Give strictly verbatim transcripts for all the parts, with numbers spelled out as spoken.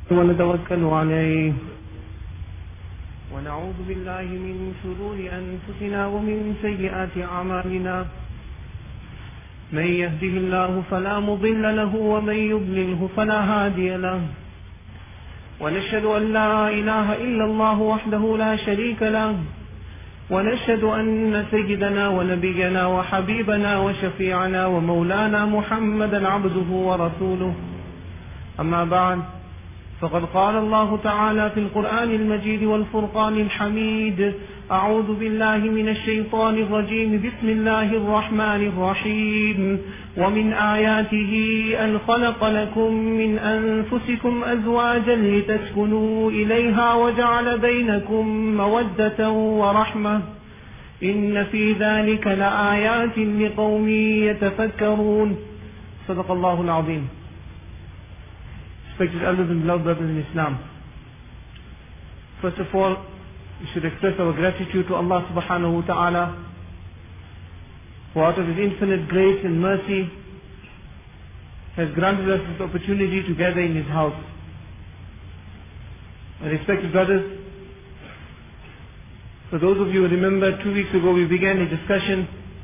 ونتوكل عليه ونعوذ بالله من شرور أنفسنا ومن سيئات أعمالنا من يهده الله فلا مضل له ومن يضلله فلا هادي له ونشهد أن لا إله إلا الله وحده لا شريك له ونشهد أن سيدنا ونبينا وحبيبنا وشفيعنا ومولانا محمدا عبده ورسوله. أما بعد، فقد قال الله تعالى في القرآن المجيد والفرقان الحميد: أعوذ بالله من الشيطان الرجيم، بسم الله الرحمن الرحيم. ومن آياته أن خلق لكم من أنفسكم أزواجا لتسكنوا إليها وجعل بينكم مودة ورحمة إن في ذلك لآيات لقوم يتفكرون. صدق الله العظيم. Respected elders and beloved brothers in Islam, first of all, we should express our gratitude to Allah subhanahu wa ta'ala, who out of His infinite grace and mercy has granted us this opportunity to gather in His house. And respected brothers, for those of you who remember, two weeks ago we began a discussion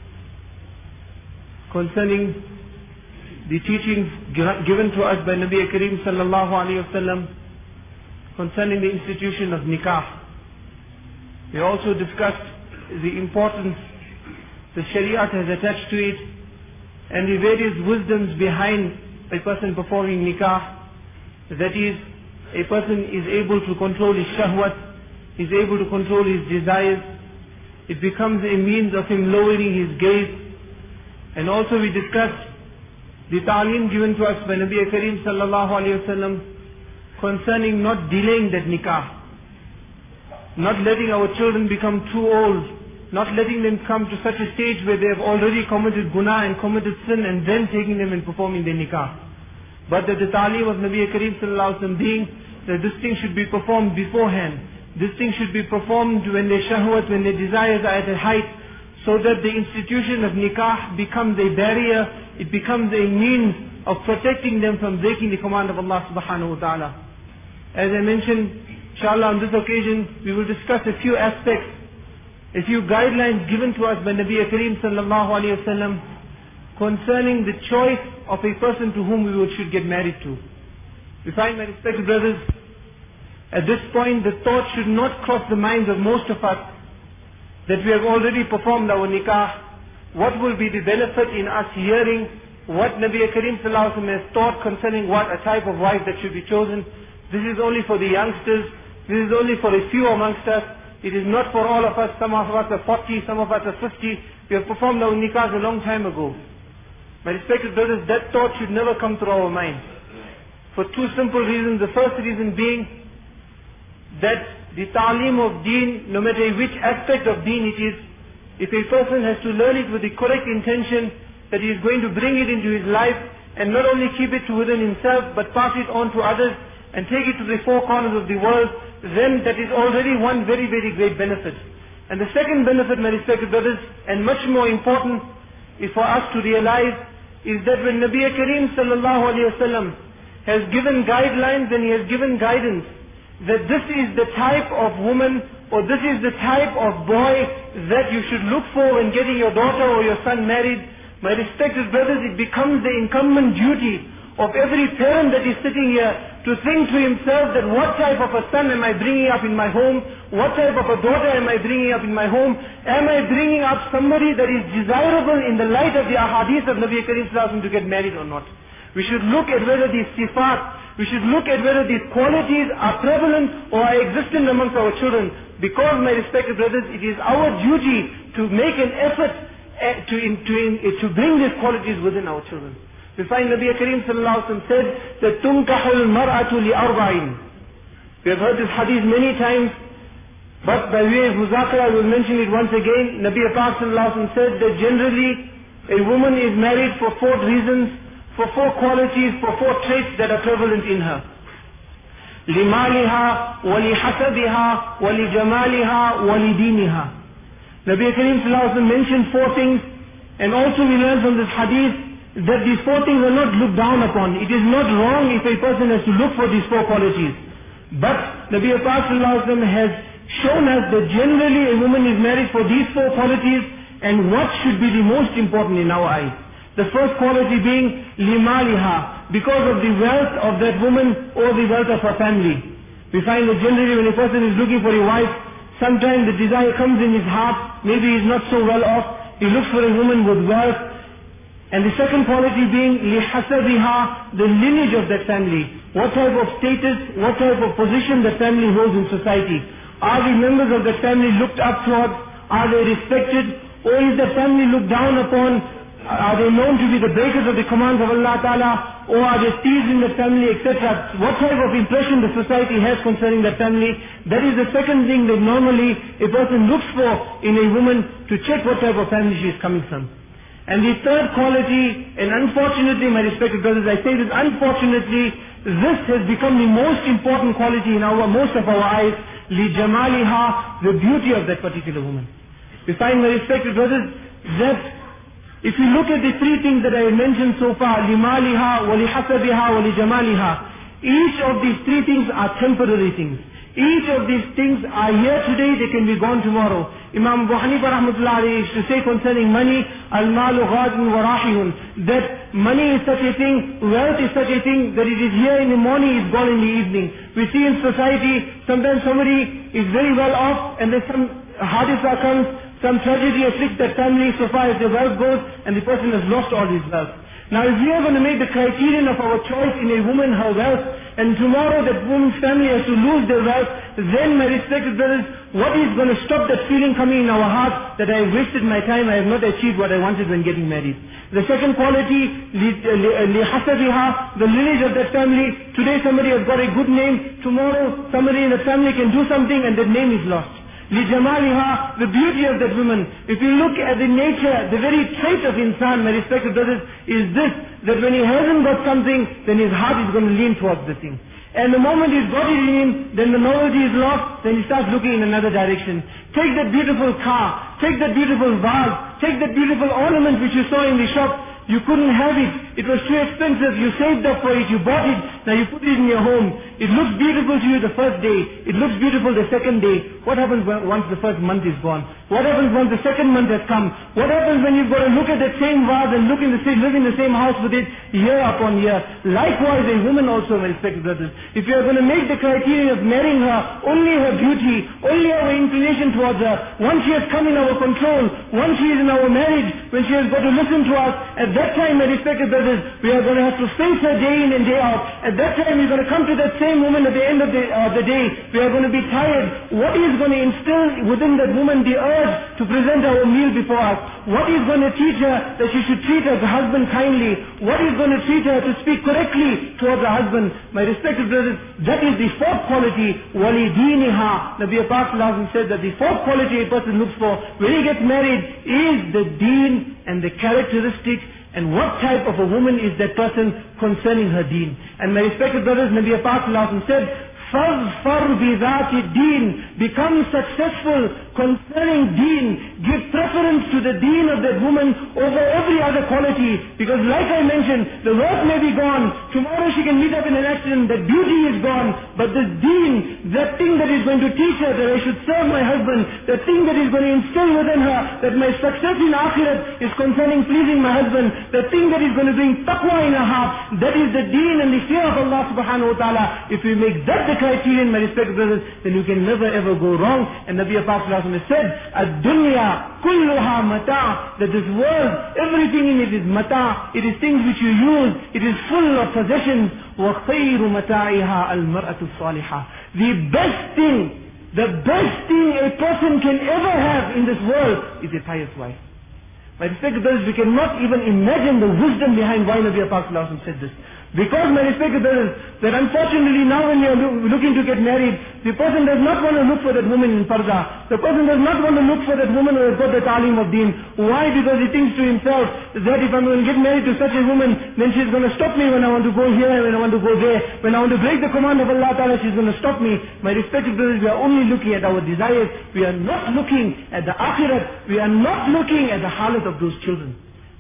concerning the teachings given to us by Nabi Kareem sallallahu alayhi wa sallam concerning the institution of nikah. We also discussed the importance the Shariat has attached to it and the various wisdoms behind a person performing nikah. That is, a person is able to control his shahwat, is able to control his desires. It becomes a means of him lowering his gaze. And also we discussed the ta'aleem given to us by Nabi Kareem sallallahu alayhi wa sallam concerning not delaying that nikah, not letting our children become too old, not letting them come to such a stage where they have already committed guna and committed sin and then taking them and performing their nikah. But that the ta'aleem of Nabi Kareem sallallahu alayhi wa sallam being that this thing should be performed beforehand, this thing should be performed when their shahwat, when their desires are at a height, so that the institution of nikah becomes a barrier, it becomes a means of protecting them from breaking the command of Allah subhanahu wa ta'ala. As I mentioned, inshallah on this occasion, we will discuss a few aspects, a few guidelines given to us by Nabi Kareem sallallahu alayhi wa sallam concerning the choice of a person to whom we should get married to. We find, my respected brothers, at this point the thought should not cross the minds of most of us that we have already performed our nikah. What will be the benefit in us hearing what Nabi Kareem sallallahu alaihi wasallam has taught concerning what a type of wife that should be chosen? This is only for the youngsters. This is only for a few amongst us. It is not for all of us. Some of us are forty, some of us are fifty. We have performed our nikahs a long time ago. My respected brothers, that thought should never come through our mind. For two simple reasons. The first reason being that the ta'aleem of deen, no matter which aspect of deen it is, if a person has to learn it with the correct intention that he is going to bring it into his life and not only keep it to within himself but pass it on to others and take it to the four corners of the world, then that is already one very, very great benefit. And the second benefit, my respected brothers, and much more important is for us to realize is that when Nabi Kareem sallallahu alayhi wa sallam has given guidelines and he has given guidance that this is the type of woman or this is the type of boy that you should look for when getting your daughter or your son married, my respected brothers, it becomes the incumbent duty of every parent that is sitting here to think to himself that what type of a son am I bringing up in my home, what type of a daughter am I bringing up in my home, am I bringing up somebody that is desirable in the light of the ahadith of Nabi Kareem sallallahu alaihi wasallam to get married or not. We should look at whether these sifat, we should look at whether these qualities are prevalent or are existent amongst our children. Because, my respected brothers, it is our duty to make an effort to, in, to, in, to bring these qualities within our children. We find Nabi Kareem sallallahu alaihi wasallam said that تُنْكَحُ الْمَرْأَةُ لِأَرْبَعٍ. We have heard this hadith many times, but by way of muzakara I will mention it once again. Nabi Pak sallallahu alaihi wasallam said that generally a woman is married for four reasons, for four qualities, for four traits that are prevalent in her. لِمَالِهَا وَلِحَسَبِهَا وَلِجَمَالِهَا وَلِدِينِهَا. Nabi Kareem sallallahu alaihi wasallam mentioned four things, and also we learn from this hadith that these four things are not looked down upon. It is not wrong if a person has to look for these four qualities. But Nabi Pak Sallallahu Alaihi Wasallam has shown us that generally a woman is married for these four qualities, and what should be the most important in our eyes. The first quality being limaliha, because of the wealth of that woman or the wealth of her family. We find that generally when a person is looking for a wife, sometimes the desire comes in his heart, maybe he's not so well off, he looks for a woman with wealth. And the second quality being lihasabiha, the lineage of that family. What type of status, what type of position that family holds in society. Are the members of that family looked up towards? Are they respected? Or is that family looked down upon? Are they known to be the breakers of the commands of Allah Ta'ala? Or are there thieves in the family, et cetera? What type of impression the society has concerning that family? That is the second thing that normally a person looks for in a woman, to check what type of family she is coming from. And the third quality, and unfortunately, my respected brothers, I say this unfortunately, this has become the most important quality in our most of our eyes, li jamaliha, the beauty of that particular woman. We find, my respected brothers, that if you look at the three things that I have mentioned so far, limaliha, walihasabiha, walijamaliha, each of these three things are temporary things. Each of these things are here today, they can be gone tomorrow. Imam Abu Hanifa rahmatullah alayhi used to say concerning money, al-malu ghadun wa rahihun, that money is such a thing, wealth is such a thing, that it is here in the morning, it's gone in the evening. We see in society, sometimes somebody is very well off, and then some haditha comes, some tragedy afflicts that family so far as the wealth goes, and the person has lost all his wealth. Now if we are going to make the criterion of our choice in a woman her wealth, and tomorrow that woman's family has to lose their wealth, then my respected brothers, what is going to stop that feeling coming in our heart that I have wasted my time, I have not achieved what I wanted when getting married? The second quality, lihasabiha, the lineage of that family. Today somebody has got a good name, tomorrow somebody in the family can do something and that name is lost. Lijamaliha, the beauty of that woman. If you look at the nature, the very trait of insan, my respected brothers, is this, that when he hasn't got something, then his heart is going to lean towards the thing. And the moment he's got it in him, then the novelty is lost, then he starts looking in another direction. Take that beautiful car, take that beautiful vase, take that beautiful ornament which you saw in the shop. You couldn't have it. It was too expensive. You saved up for it. You bought it. Now you put it in your home. It looks beautiful to you the first day. It looks beautiful the second day. What happens once the first month is gone? What happens once the second month has come? What happens when you've got to look at that same vase and look in the same, live in the same house with it year upon year? Likewise, a woman also, my respected brothers. If you are going to make the criteria of marrying her, only her beauty, only our inclination towards her, once she has come in our control, once she is in our marriage, when she has got to listen to us, at that time, my respected brothers, we are going to have to face her day in and day out. At that time, we're going to come to that same woman at the end of the, uh, the day. We are going to be tired. What is going to instill within that woman the urge to present our meal before us? What is going to teach her that she should treat her husband kindly? What is going to teach her to speak correctly towards her husband? My respected brothers, that is the fourth quality, walidiniha. Nabi Pak said that the fourth quality a person looks for when he gets married is the deen and the characteristics. And what type of a woman is that person concerning her deen? And my respected brothers, Nabi Pak said, فَاظْفَرْ بِذَاتِ الدِّينِ, become successful concerning deen. Give preference to the deen of that woman over every other quality. Because like I mentioned, the wealth may be gone. Tomorrow she can meet up in an accident. The beauty is gone. But this deen, that thing that is going to teach her that I should serve my husband, the thing that is going to instill within her that my success in akhirat is concerning pleasing my husband, the thing that is going to bring taqwa in her heart, that is the deen and the fear of Allah subhanahu wa ta'ala. If we make that the criterion, my respected brothers, then you can never ever go wrong. And Nabi Pak has said, ad-dunya kulluha mata', that this world, everything in it is mata', it is things which you use, it is full of possessions. wa khayru mata'iha al-mar'atu salihah. The best thing, the best thing a person can ever have in this world is a pious wife. My respected brothers, we cannot even imagine the wisdom behind why Nabi Pak said this. Because, my respected brothers, that unfortunately now when you are lo looking to get married, the person does not want to look for that woman in parda. The person does not want to look for that woman who has got the ta'lim of deen. Why? Because he thinks to himself that if I'm going to get married to such a woman, then she's going to stop me when I want to go here, when I want to go there. When I want to break the command of Allah Ta'ala, she's going to stop me. My respected brothers, we are only looking at our desires. We are not looking at the akhirat. We are not looking at the halat of those children.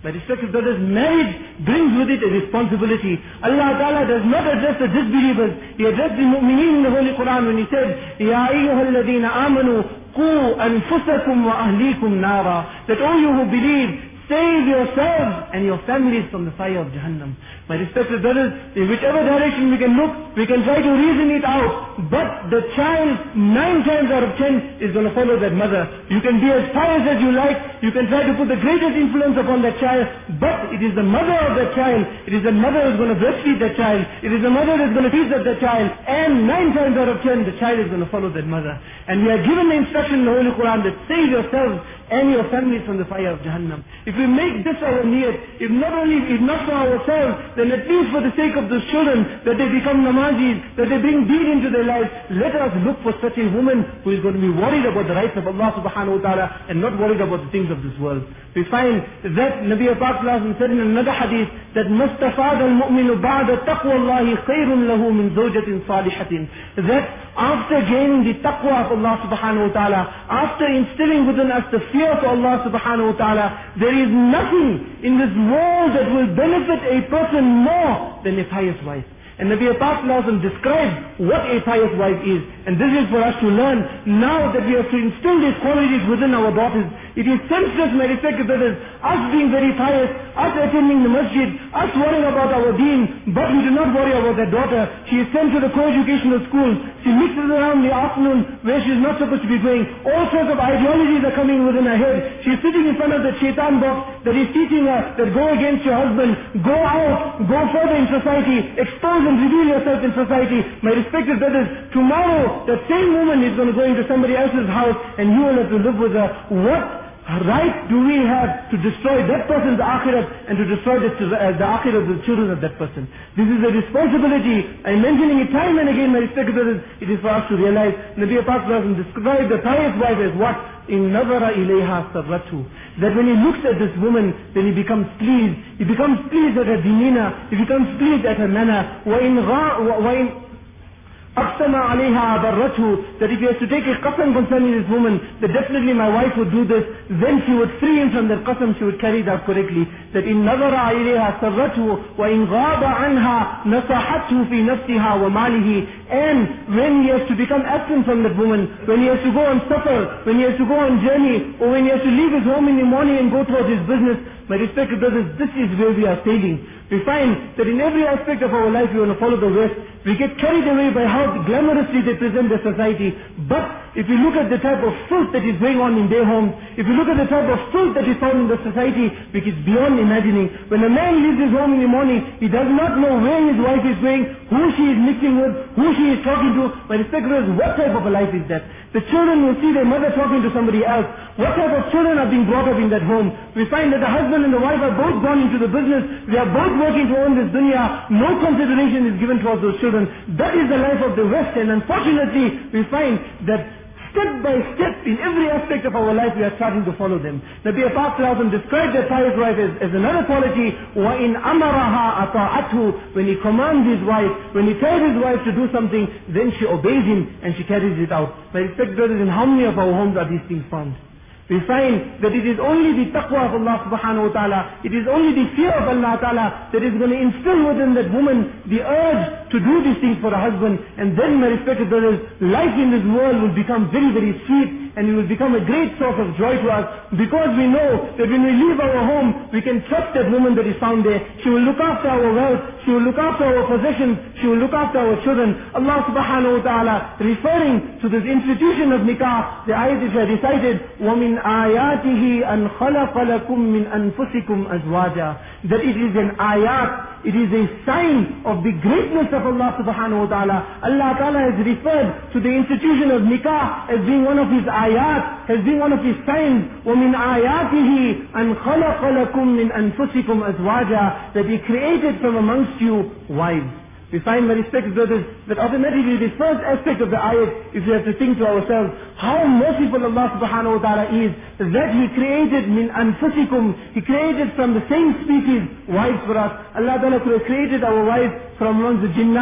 My respected brothers, marriage brings with it a responsibility. Allah Ta'ala does not address the disbelievers. He addressed the mu'mineen in the Holy Quran when He said, Ya ayyuhalladhina amanu, qu anfusakum wa ahlikum nara. That all you who believe, save yourselves and your families from the fire of Jahannam. My respected brothers, in whichever direction we can look, we can try to reason it out. But the child, nine times out of ten, is going to follow that mother. You can be as pious as you like. You can try to put the greatest influence upon that child. But it is the mother of that child. It is the mother who is going to breastfeed that child. It is the mother who is going to feed that child. And nine times out of ten, the child is going to follow that mother. And we are given the instruction in the Holy Quran that save yourselves and your families from the fire of Jahannam. If we make this our niyat, if not only, if not for ourselves, then at least for the sake of those children, that they become namazis, that they bring deen into their lives, let us look for such a woman who is going to be worried about the rights of Allah subhanahu wa ta'ala and not worried about the things of this world. We find that Nabi Pak said in another hadith that مَسْتَفَادَ الْمُؤْمِنُ بَعْدَ تَقْوَى اللَّهِ خَيْرٌ لَهُ مِنْ زَوْجَةٍ صَالِحَةٍ. That after gaining the taqwa of Allah subhanahu wa ta'ala, after instilling within us the fear for Allah subhanahu wa ta'ala, there is nothing in this world that will benefit a person more than a pious wife. And Nabi Pak described what a pious wife is. And this is for us to learn now that we have to instill these qualities within our daughters. It is senseless, my respected brothers, us being very pious, us attending the masjid, us worrying about our deen, but we do not worry about that daughter. She is sent to the co-educational school. She mixes around in the afternoon where she is not supposed to be going. All sorts of ideologies are coming within her head. She is sitting in front of the shaitan box that is teaching her that go against your husband, go out, go further in society, expose and reveal yourself in society. My respected brothers, tomorrow that same woman is going to go into somebody else's house and you will have to live with her. What right do we have to destroy that person's akhirat and to destroy the, uh, the akhirat of the children of that person? This is a responsibility. I'm mentioning it time and again, my respected brothers. It is for us to realize. Nabi Pak described the pious wife as what? In nazara ilayha sarratu. That when he looks at this woman, then he becomes pleased. He becomes pleased at her demeanor. He becomes pleased at her manner. وَإِنْ غَا وَإِنْ أَقْسَمَ عَلَيْهَا أَبَرَّتْهُ. That if he has to take a qasam concerning this woman, that definitely my wife would do this, then she would free him from that qasam, she would carry it out correctly. That in نَظَرَ عَلَيْهَا سَرَّتْهُ وَإِنْ غَابَ عَنْهَا نَصَحَتْهُ فِي نَفْسِهَا وَمَالِهِ. And when he has to become absent from that woman, when he has to go on safar, when he has to go on journey, or when he has to leave his home in the morning and go towards his business, my respected brothers, this is where we are failing. We find that in every aspect of our life we want to follow the West. We get carried away by how glamorously they present their society. But if you look at the type of filth that is going on in their homes, if you look at the type of filth that is found in the society, which is beyond imagining. When a man leaves his home in the morning, he does not know where his wife is going, who she is mixing with, who she is talking to. My respected brothers, what type of a life is that? The children will see their mother talking to somebody else. What type of children are being brought up in that home? We find that the husband and the wife are both gone into the business. They are both working to own this dunya. No consideration is given towards those children. That is the life of the West, and unfortunately we find that step by step in every aspect of our life we are starting to follow them. Nabi Pak described their pious wife as, as another quality. وَإِنْ أَمَرَهَا أَطَاعَتْهُ. When he commands his wife, when he tells his wife to do something, then she obeys him and she carries it out. My respected brothers, in how many of our homes are these things found? We find that it is only the taqwa of Allah subhanahu wa ta'ala, it is only the fear of Allah ta'ala that is going to instill within that woman the urge to do these things for her husband. And then, my respected brothers, life in this world will become very, very sweet, and it will become a great source of joy to us, because we know that when we leave our home, we can trust that woman that is found there. She will look after our wealth, she will look after our possessions, she will look after our children. Allah subhanahu wa ta'ala, referring to this institution of nikah, the ayat which I recited, وَمِنْ آيَاتِهِ أَنْ خَلَقَ لَكُم مِّنْ أَنفُسِكُمْ أَزْوَاجًا. That it is an ayat, it is a sign of the greatness of Allah subhanahu wa ta'ala. Allah ta'ala has referred to the institution of nikah as being one of his ayat, as being one of his signs. وَمِنْ آيَاتِهِ أَنْ خَلَقَ لَكُم مِّنْ أَنفُسِكُمْ أَزْوَاجًا. That he created from amongst you wives. We find, my respected brothers, that automatically the first aspect of the ayat, if we have to think to ourselves, how merciful Allah subhanahu wa ta'ala is, that He created min anfusikum, He created from the same species wives for us. Allah ta'ala could have created our wives from amongst the jinnat,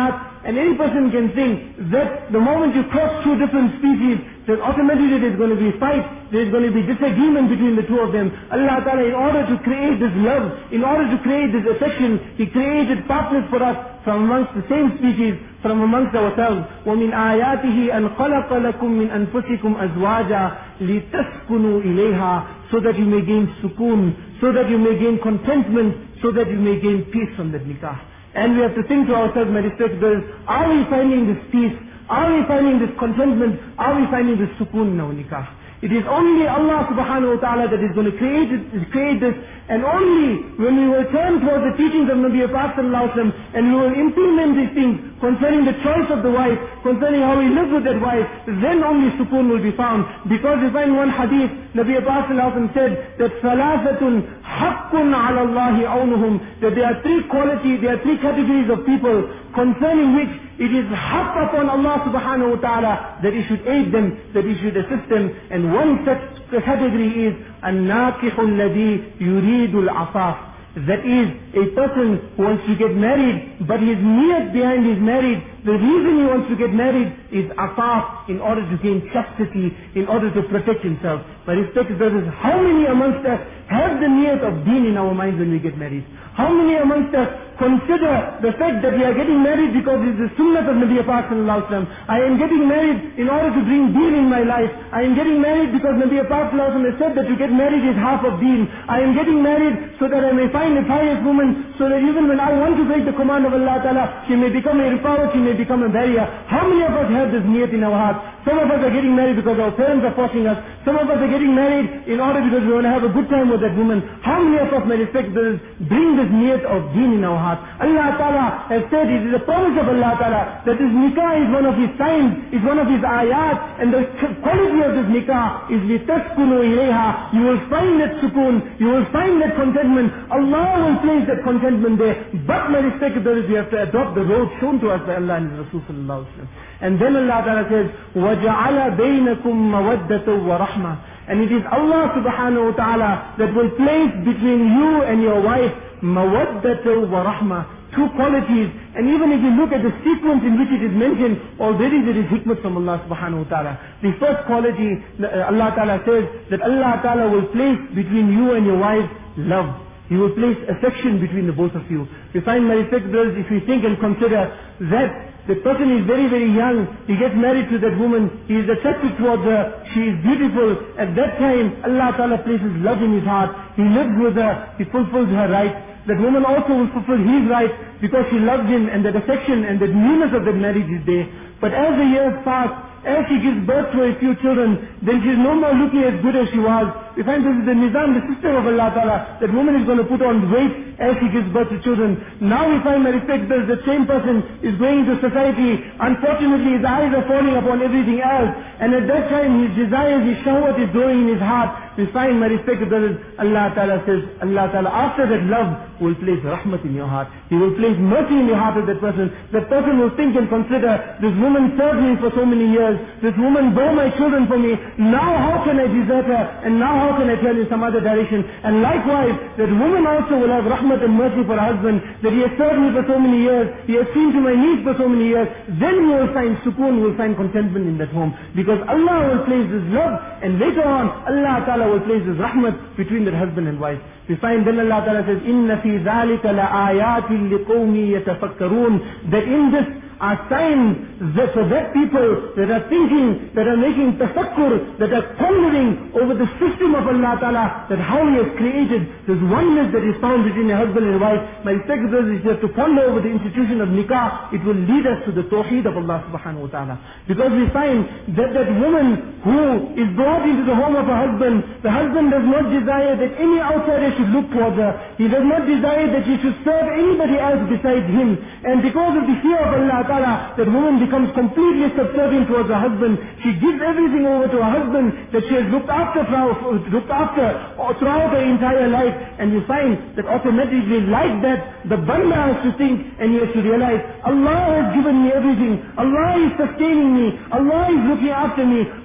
And any person can think that the moment you cross two different species, then automatically there's going to be fight, there's going to be disagreement between the two of them. Allah Ta'ala, in order to create this love, in order to create this affection, He created partners for us from amongst the same species, from amongst ourselves. وَمِنْ آيَاتِهِ أَنْ خَلَقَ لَكُم مِّنْ أَنفُسِكُمْ أَزْوَاجًا لِتَسْكُنُوا إِلَيْهَا, so that you may gain sukoon, so that you may gain contentment, so that you may gain peace from that nikah. And we have to think to ourselves, my respected brothers, are we finding this peace? Are we finding this contentment? Are we finding this sukoon in our nikah? It is only Allah subhanahu wa ta'ala that is going to create, it, create this, and only when we will turn towards the teachings of Nabi Pak sallallahu alaihi wasallam, and we will implement these things concerning the choice of the wife, concerning how we live with that wife, then only sukoon will be found. Because we find one hadith, Nabi Pak sallallahu alaihi wasallam said that thalathatun haqqun ala Allahi awnuhum, that there are three qualities, there are three categories of people concerning which it is haqq upon Allah subhanahu wa ta'ala that He should aid them, that He should assist them. And one such category is an-nakihu alladhi yuridu al-afaf. That is a person who wants to get married, but his niyat behind his marriage, the reason he wants to get married is afaf, in order to gain chastity, in order to protect himself. My respected brothers, how many amongst us have the niyat of deen in our minds when we get married? How many amongst us consider the fact that we are getting married because it is the sunnah of Nabi Pak sallallahu alaihi wasallam? I am getting married in order to bring deen in my life. I am getting married because Nabi Pak sallallahu alaihi wasallam has said that to get married is half of deen. I am getting married so that I may find a pious woman, so that even when I want to break the command of Allah Ta'ala, she may become a ripawat, she may become a barrier. How many of us have this niyat in our heart? Some of us are getting married because our parents are forcing us. Some of us are getting married in order because we want to have a good time with that woman. How many of us, my respect brothers, bring this niyat of deen in our heart? Allah Ta'ala has said, it is a promise of Allah Ta'ala that this nikah is one of His signs, is one of His ayat, and the quality of this nikah is litaskunu ilayha. You will find that sukoon, you will find that contentment. Allah will place that contentment there. But my respected brothers, we have to adopt the road shown to us by Allah and His Rasul sallallahu alaihi wasallam. And then Allah Ta'ala says, وَجَعَلَ بَيْنَكُمْ مَوَدَّةً وَرَحْمَةً. And it is Allah subhanahu wa ta'ala that will place between you and your wife mawaddatu wa rahmah, two qualities. And even if you look at the sequence in which it is mentioned, already there is hikmah from Allah subhanahu wa ta'ala. The first quality, Allah Ta'ala says that Allah Ta'ala will place between you and your wife love. He will place affection between the both of you. We find, my respected brothers, if we think and consider that the person is very, very young, he gets married to that woman, he is attracted towards her, she is beautiful. At that time, Allah Ta'ala places love in his heart. He lives with her, he fulfills her rights. That woman also will fulfill his rights because she loves him, and that affection and that newness of that marriage is there. But as the years pass, as she gives birth to a few children, then she is no more looking as good as she was. We find this is the nizam, the system of Allah Ta'ala, that woman is going to put on weight as she gives birth to children. Now we find, my respect, that the same person is going into society. Unfortunately, his eyes are falling upon everything else. And at that time, his desires, his shahwat is growing in his heart. We find, my respected brothers, Allah Ta'ala says, Allah Ta'ala, after that love, will place rahmat in your heart. He will place mercy in the heart of that person. That person will think and consider, this woman served me for so many years. This woman bore my children for me. Now how can I desert her? And now how can I turn in some other direction? And likewise, that woman also will have rahmat and mercy for her husband, that he has served me for so many years, he has seen to my needs for so many years. Then we will find sukoon, we will find contentment in that home. Because Allah will place this love, and later on, Allah Ta'ala will place this rahmat between that husband and wife. We find then Allah Ta'ala says, إِنَّ فِي ذَلِكَ لَآيَاتٍ لِقَوْمٍ يَتَفَكَّرُونَ. That in this are signs that for that people that are thinking, that are making tafakkur, that are pondering over the system of Allah Ta'ala, that how He has created this oneness that is found between a husband and wife. My respected brothers, if you have to ponder over the institution of nikah, it will lead us to the tawheed of Allah subhanahu wa ta'ala. Because we find that that woman who is brought into the home of a husband, the husband does not desire that any outsider should look towards her. He does not desire that she should serve anybody else besides him. And because of the fear of Allah Ta'ala, that woman becomes completely subservient towards her husband. She gives everything over to her husband that she has looked after looked after throughout her entire life. And you find that automatically, like that, the banda has to think and he has to realize, Allah has given me everything. Allah is sustaining me. Allah is looking after me.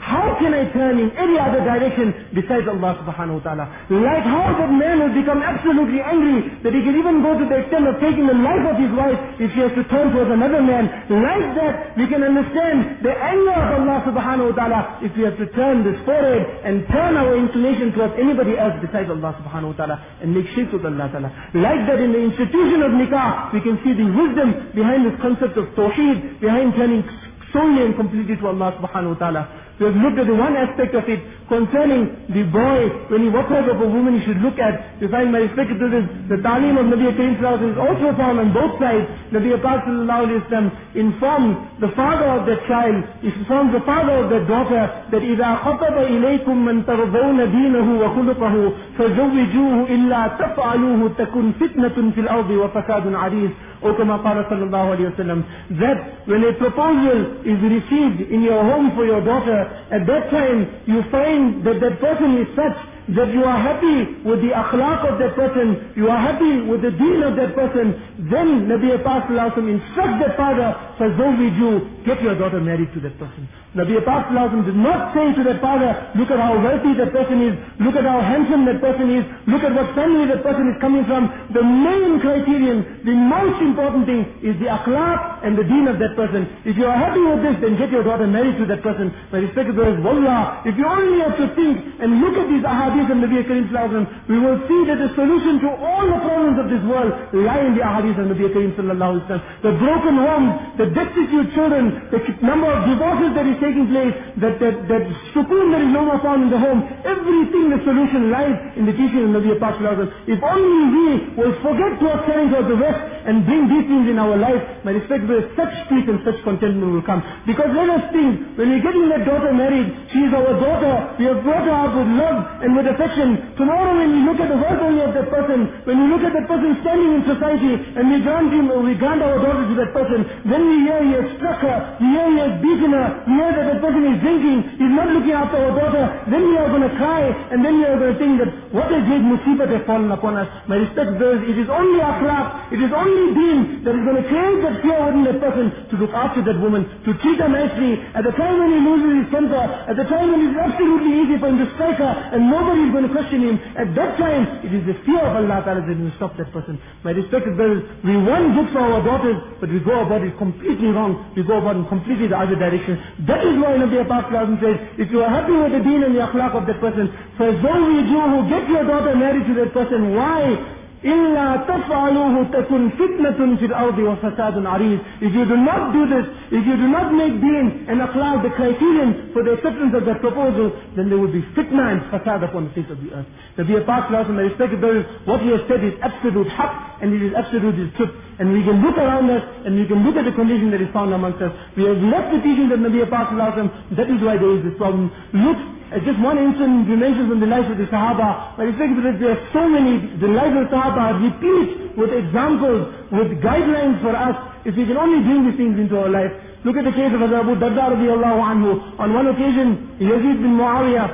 how can I turn in any other direction besides Allah subhanahu wa ta'ala? Like how that man will become absolutely angry that he can even go to the extent of taking the life of his wife if he has to turn towards another man. Like that, we can understand the anger of Allah subhanahu wa ta'ala if we have to turn this forehead and turn our inclination towards anybody else besides Allah subhanahu wa ta'ala and make shirk with Allah ta'ala. Like that, in the institution of nikah, we can see the wisdom behind this concept of tawheed, behind turning solely and completely to Allah subhanahu wa ta'ala. We have looked at the one aspect of it concerning the boy, when he, what type of a woman he should look at. We find my respect to this, the ta'aleem of Nabi Kareem sallallahu alayhi wa sallam is also found on both sides. Nabi sallallahu alayhi wa sallam informed the father of that child, informed the father of that daughter, that إِذَا خَطَبَ إِلَيْكُمْ مَنْ تَرْضَوْنَ دِينَهُ وَخُلُقَهُ فَزَوِّجُوهُ إِلَّا تَفْعَلُوهُ تَكُنْ فِتْنَةٌ فِي الْأَرْضِ وَفَسَادٌ عَرِيضٌ. O kama qala sallallahu alayhi wa sallam, that when a proposal is received in your home for your daughter, at that time you find that that person is such that you are happy with the akhlaq of that person, you are happy with the deen of that person, then Nabi Pak sallallahu alayhi wa sallam instructs that father, فَزَوِّجُوا, get your daughter married to that person. Nabi Pak sallallahu alayhi wa sallam did not say to that father, look at how wealthy that person is, look at how handsome that person is, look at what family that person is coming from. The main criterion, the most important thing is the akhlaq and the deen of that person. If you are happy with this, then get your daughter married to that person. My respected brothers, wallah, if you only have to think and look at these ahadith of Nabi Kareem sallallahu alayhi wa sallam, we will see that the solution to all the problems of this world lie in the ahadith of Nabi Kareem sallallahu alayhi wa sallam. The broken homes, the destitute children, the number of divorces that is taking place, that, that, that sukoon that is no more found in the home, everything, the solution lies in the teaching of Nabi Pak sallallahu alayhi wa sallam. If only we will forget to turn towards the West and bring these things in our life, my respect, such peace and such contentment will come. Because let us think, when we're getting that daughter married, she is our daughter, we have brought her up with love and with affection. Tomorrow when we look at the worth only of that person, when we look at that person standing in society, and we grant him, we grant our daughter to that person, then we hear he has struck her, we hear he has beaten her, we hear that that person is drinking, he's not looking after our daughter, then we are going to cry, and then we are going to think that what a great musibat has fallen upon us. My respect, brothers, it is only akhlaq, it is only deen that is going to create that fear within that person to look after that woman, to treat her nicely, at the time when he loses his temper, at the time when it is absolutely easy for him to strike her, and nobody is going to question him, at that time, it is the fear of Allah Ta'ala that will stop that person. My respected brothers, we want good for our daughters, but we go about it completely wrong, we go about it completely the other direction. That is why Nabi Pak says, if you are happy with the deen and the akhlaq of that person, فَزَوِّجُوهُ, get your daughter married to that person. Why? إِلَّا تَفْعَلُوهُ تَكُنْ فِتْنَةٌ فِي الْأَرْضِ وَفَسَادٌ عَرِيضٌ. If you do not do this, if you do not make deen and akhlaq the criterion for the acceptance of that proposal, then there will be fitna and fasad upon the face of the earth. Nabi Pak sallallahu alayhi wa sallam, respected brothers, what he has said is absolute haqq and it is absolute truth. And we can look around us and we can look at the condition that is found amongst us. We have left the teachings of Nabi Pak sallallahu alayhi wa sallam. That is why there is this problem. Look at just one incident we mentioned from the life of the Sahaba. But respected brothers, there are so many, the life of the Sahaba are replete with examples, with guidelines for us. If we can only bring these things into our life. Look at the case of Abu Darda radiallahu anhu. On one occasion, Yazid bin Muawiyah,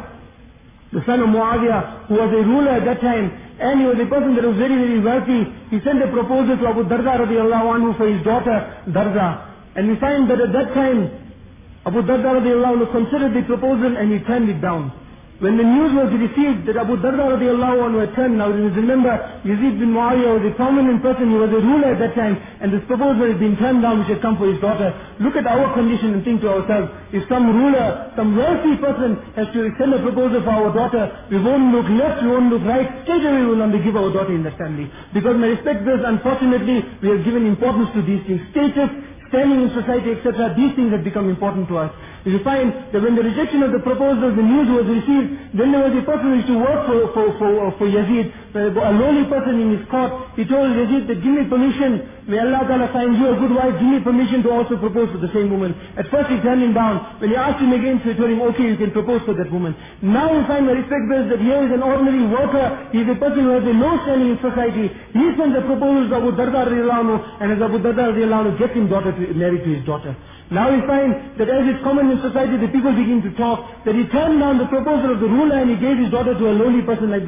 the son of Muawiyah, who was a ruler at that time, and he was a person that was very, very wealthy, he sent a proposal to Abu Darda radiallahu anhu for his daughter, Darda. And we find that at that time, Abu Darda radiallahu anhu considered the proposal and he turned it down. When the news was received that Abu Darda radiallahu anhu had turned, now remember, Yazid bin Muawiyah was a prominent person, he was a ruler at that time, and this proposal had been turned down which had come for his daughter. Look at our condition and think to ourselves, if some ruler, some wealthy person has to send a proposal for our daughter, we won't look left, we won't look right, straight away we will only give our daughter in that family. Because my respect brothers, unfortunately, we have given importance to these things. Status, standing in society, et cetera, these things have become important to us. You find that when the rejection of the proposal, the news was received, then there was a person who used to work for, for, for, for Yazid, a lowly person in his court. He told Yazid that give me permission, may Allah Ta'ala find you a good wife, give me permission to also propose to the same woman. At first he turned him down. When he asked him again, so he told him, okay, you can propose to that woman. Now we find the respect brothers that here is an ordinary worker, he is a person who has a low standing in society. He sends a proposal to Abu Darda radiallahu anhu, and as Abu Darda radiallahu anhu gets him daughter to, married to his daughter. Now we find that as is common in society, the people begin to talk, that he turned down the proposal of the ruler and he gave his daughter to a lowly person like this.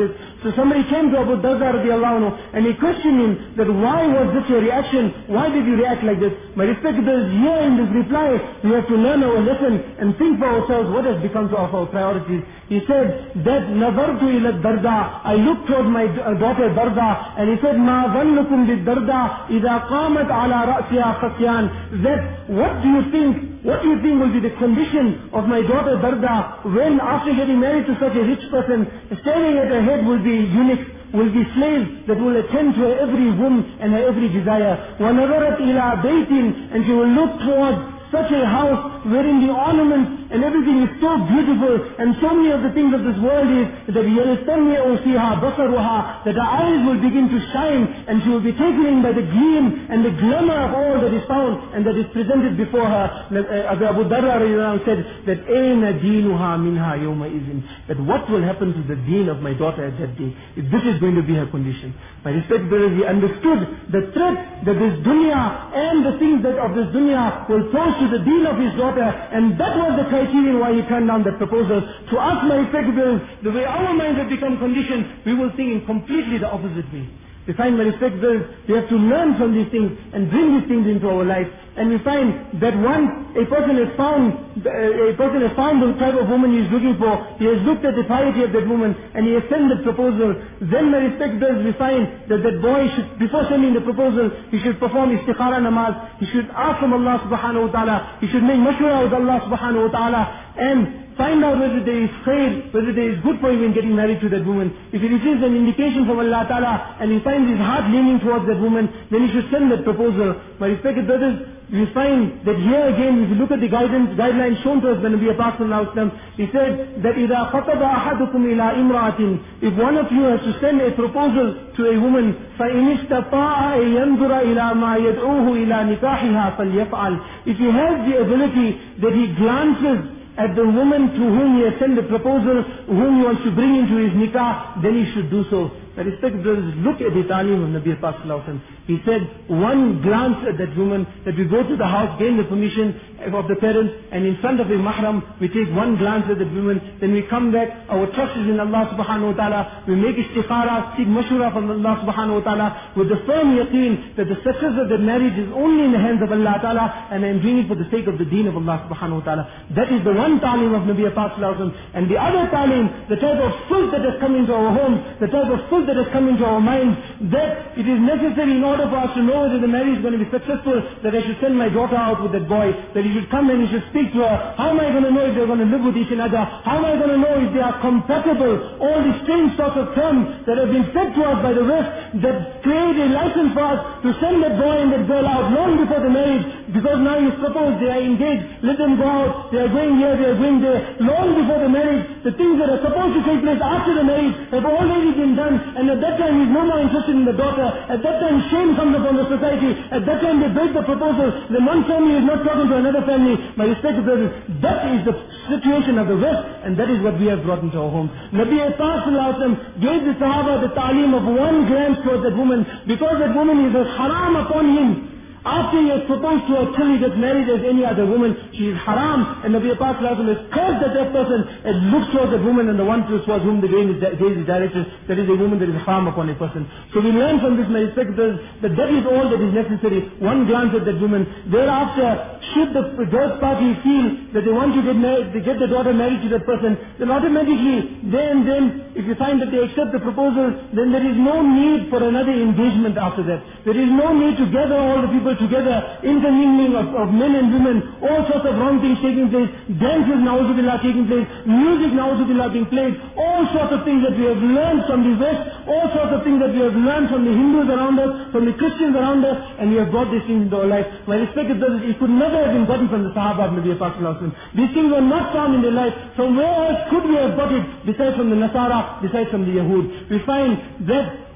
So somebody came to Abu Darda radiallahu anhu and he questioned him that why was this your reaction? Why did you react like this? My respected brothers, here in this reply, we have to learn our lesson and think for ourselves what has become to our priorities. He said that nazartu ila Darda, I looked toward my daughter Darda, and he said ma dhannukum bid Darda idha qamat ala ra'siha khasyan, that what do you think What do you think will be the condition of my daughter Darda when after getting married to such a rich person, standing at her head will be eunuchs, will be slaves that will attend to her every whim and her every desire. وَنَظَرَتْ إِلَىٰ بَيْتٍ, and she will look towards such a house wherein the ornaments and everything is so beautiful, and so many of the things of this world is that يَلْتَمِعُ فِيهَا بَصَرُهَا, that her eyes will begin to shine and she will be taken in by the gleam and the glamour of all that is found and that is presented before her. Abu Darda said that أَيْنَ دِينُهَا مِنْهَا يَوْمَئِذٍ, that what will happen to the deen of my daughter at that day if this is going to be her condition. My respected brothers, he understood the threat that this dunya and the things that of this dunya will pose to the deen of his daughter, and that was the criterion why he turned down that proposal. To us, my respected brothers, the way our minds have become conditioned, we will think in completely the opposite way. We find, my respected brothers, we have to learn from these things and bring these things into our life. And we find that once a person has found, a person has found the type of woman he is looking for, he has looked at the piety of that woman, and he has sent the proposal, then, my respected brothers, we find that that boy should, before sending the proposal, he should perform istikhara namaz, he should ask from Allah subhanahu wa ta'ala, he should make mashwara with Allah subhanahu wa ta'ala, and find out whether there is khair, whether there is good for him in getting married to that woman. If he receives an indication from Allah Ta'ala and he finds his heart leaning towards that woman, then he should send that proposal. My respected brothers, we find that here again, if you look at the guidance, guidelines shown to us by Nabi Pak Sallallahu Alaihi Wasallam, he said that إِذَا خَطَبَ أَحَدُكُمْ إِلَىٰ إِمْرَأَةٍ, if one of you has to send a proposal to a woman, فَإِنِ اسْتَطَاعَ أَن يَنْظُرَ إِلَىٰ مَا يَدْعُوهُ إِلَىٰ نِكَاحِهَا فَلْيَفْعَلْ, if he has the ability that he glances at the woman to whom he has sent the proposal, whom he wants to bring into his nikah, then he should do so. My respected brothers, look at the ta'aleem of Nabi Pak Sallallahu Alaihi Wasallam. He said, one glance at that woman, that we go to the house, gain the permission of the parents, and in front of a mahram, we take one glance at that woman, then we come back, our trust is in Allah subhanahu wa ta'ala, we make istikhara, seek mashura from Allah subhanahu wa ta'ala, with the firm yaqeen that the success of that marriage is only in the hands of Allah ta'ala, and I am doing it for the sake of the deen of Allah subhanahu wa ta'ala. That is the one ta'aleem of Nabi Pak Sallallahu Alaihi Wasallam. And the other ta'aleem, the type of filth that has come into our homes, the type of filth that has come into our minds, that it is necessary in order for us to know whether the marriage is going to be successful, that I should send my daughter out with that boy, that he should come and he should speak to her. How am I going to know if they're going to live with each another? How am I going to know if they are compatible? All these strange sorts of terms that have been said to us by the West that create a license for us to send that boy and that girl out long before the marriage, because now you suppose they are engaged, let them go out, they are going here, they are going there, long before the marriage. The things that are supposed to take place after the marriage have already been done, and at that time he's no more interested in the daughter. At that time shame comes upon the society. At that time they break the proposal. Then one family is not talking to another family. My respected brothers, that is the situation of the West, and that is what we have brought into our homes. Nabi Sallallahu Alaihi Wasallam gave the Sahaba the ta'aleem of one glance towards that woman, because that woman is as haram upon him. After he has proposed to her till he gets married as any other woman, she is haram, and Nabi Pak Sallallahu Alaihi Wasallam has cursed at that person and looks towards that woman, and the one towards whom the gaze is directed, that is a woman that is haram upon a person. So we learn from this, my respected brothers, that that is all that is necessary. One glance at that woman. Thereafter, should the girl's party feel that they want to get married, they get the daughter married to that person, then automatically, then and then, if you find that they accept the proposal, then there is no need for another engagement after that. There is no need to gather all the people together, intermingling of, of men and women, all sorts of wrong things taking place, dances na'uzubillah taking place, music na'uzubillah being played, all sorts of things that we have learned from the West, all sorts of things that we have learned from the Hindus around us, from the Christians around us, and we have brought these things into our life. My respected brothers, it could never have been gotten from the Sahaba of Nabi Pak Sallallahu Alaihi Wasallam. These things were not found in their life. From where else could we have got it besides from the Nasara, besides from the Yahud? We find that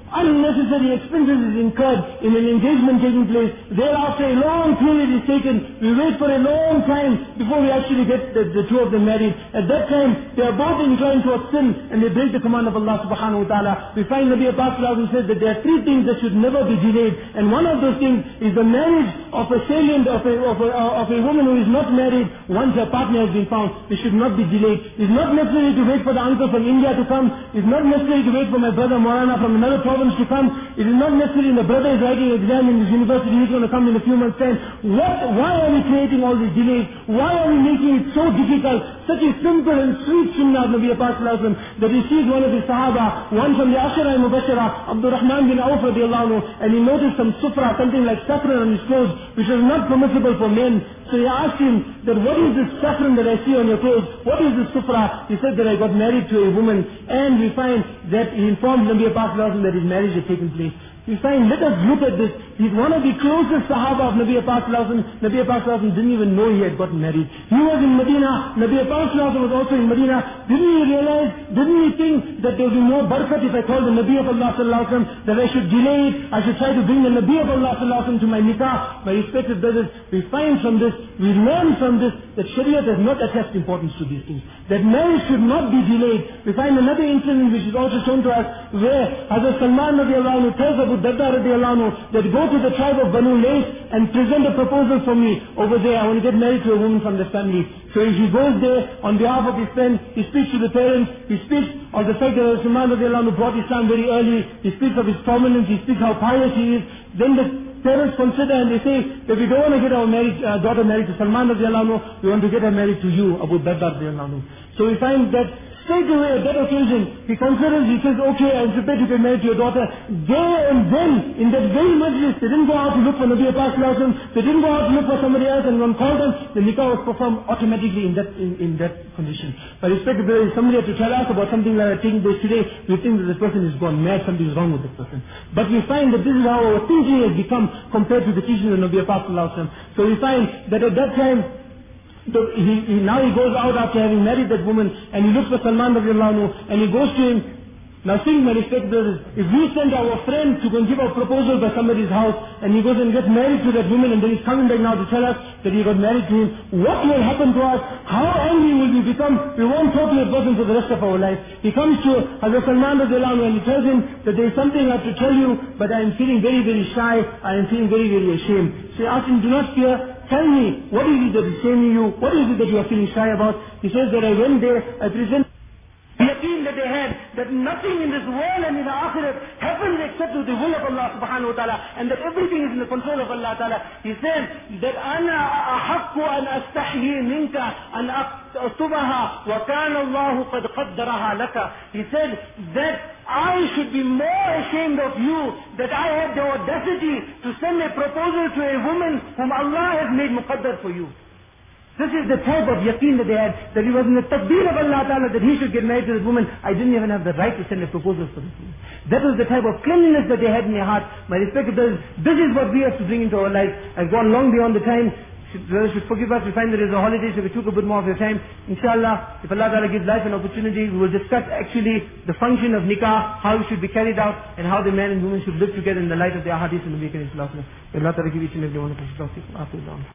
unnecessary expenses is incurred in an engagement taking place. Thereafter a long period is taken. We wait for a long time before we actually get the, the two of them married. At that time, they are both inclined towards sin and they break the command of Allah subhanahu wa ta'ala. We find Nabi Abbas said that there are three things that should never be delayed. And one of those things is the marriage of a salient, of a, of a, of a woman who is not married once her partner has been found. This should not be delayed. It's not necessary to wait for the uncle from India to come. It's not necessary to wait for my brother Morana from another province to come. It is not necessary the brother is writing an exam in this university, he's going to come in a few months' time. What, why are we creating all these delays? Why are we making it so difficult? Such a simple and sweet sunnah of Nabi Abbas that he sees one of his Sahaba, one from the Ashara Mubashara, Abdurrahman bin Auf radiallahu anhu, and he noticed some sufra, something like saffron on his clothes, which was not permissible for men. So he asked him that, what is this saffron that I see on your clothes? What is this sufra? He said that I got married to a woman. And we find that he informed Nabi Abbas that his marriage had taken place. We find, let us look at this. He's one of the closest Sahaba of Nabi Abbas. Nabi Abbas didn't even know he had gotten married. He was in Medina. Nabi Abbas was also in Medina. Didn't he realize, didn't he think that there would be more barakat if I called the Nabi of Allah that I should delay it, I should try to bring the Nabi of Allah to my nikah? My respected brothers, we find from this, we learn from this that Shariah does not attach importance to these things. That marriage should not be delayed. We find another incident which is also shown to us where Hazrat Salman radiallahu anhu tells Abu Darda radiallahu anhu that go to the tribe of Banu Lays and present a proposal for me over there. I want to get married to a woman from the family. So he goes there on behalf of his friend, he speaks to the parents, he speaks of the fact that Salman radiallahu anhu brought Islam very early, he speaks of his prominence, he speaks how pious he is. Then the parents consider and they say that we don't want to get our married, uh, daughter married to Salman radiallahu anhu, we want to get her married to you, Abu Darda radiallahu anhu. So we find that straight away at that occasion, he considers, he says, okay, I'm prepared to get married to your daughter. There and then, in that very majlis, they didn't go out to look for Nabi Abbas, they didn't go out to look for somebody else, and one called them, the nikah was performed automatically in that in, in that condition. By respect, if there is somebody to tell us about something like that taking place today, we think that this person is gone mad, something is wrong with this person. But we find that this is how our thinking has become compared to the teaching of Nabi Abbas. So we find that at that time, So he, he, now he goes out after having married that woman and he looks for Salman radiallahu anhu and he goes to him. Now think, my respected brothers, if we send our friend to go and give a proposal by somebody's house and he goes and gets married to that woman and then he's coming back now to tell us that he got married to him, what will happen to us? How angry will we become? We won't talk to that person for the rest of our life. He comes to Hazrat Salman radiallahu anhu and he tells him that there is something I have to tell you, but I am feeling very, very shy, I am feeling very, very ashamed. So he asks him, do not fear. Tell me, what is it that is shaming you? What is it that you are feeling shy about? He says that I went there, I present the yaqeen that they had, that nothing in this world and in the akhirat happens except with the will of Allah subhanahu wa ta'ala, and that everything is in the control of Allah ta'ala. He said that أَنَا أَحَقُّ أَنْ أَسْتَحْيِي مِنْكَ أَنْ أَكْتُبَهَا وَكَانَ اللَّهُ قَدْ قَدَّرَهَا لَكَ. He said that I should be more ashamed of you that I had the audacity to send a proposal to a woman whom Allah has made muqaddar for you. This is the type of yaqeen that they had, that it was in the taqdeer of Allah Ta'ala that he should get married to this woman. I didn't even have the right to send a proposal for this woman. That was the type of cleanliness that they had in their heart. My respected brothers, this is what we have to bring into our life. I've gone long beyond the time. Brothers should forgive us. We find there is a holiday, so we took a bit more of your time. Inshallah, if Allah Ta'ala gives life an opportunity, we will discuss actually the function of nikah, how it should be carried out, and how the man and woman should live together in the light of the ahadith and the Nabi Kareem Sallallahu Alaihi Wasallam. Allah Ta'ala give each and every one of us.